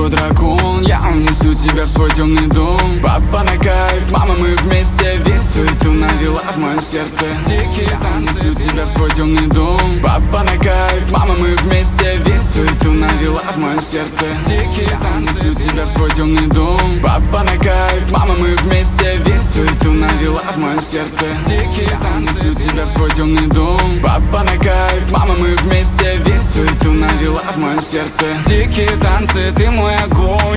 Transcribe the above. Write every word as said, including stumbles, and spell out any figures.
его дракон. Я унесу тебя в свой темный дом. Папа на кайф, мама, мы вместе. Ведь суету навела в моем сердце. Дикий танец, унесу тебя в свой темный дом. Папа на кайф, мама, мы вместе. Ведь суету навела в моем сердце. Дикий танец, унесу тебя в свой темный дом. Папа на кайф, мама, мы вместе. Ведь суету навела в моем сердце. Дикий танец, унесу тебя в свой темный дом. Папа на кайф, мама, мы вместе. Ведь суету навела в моем сердце. Дикие танцы, ты мой огонь.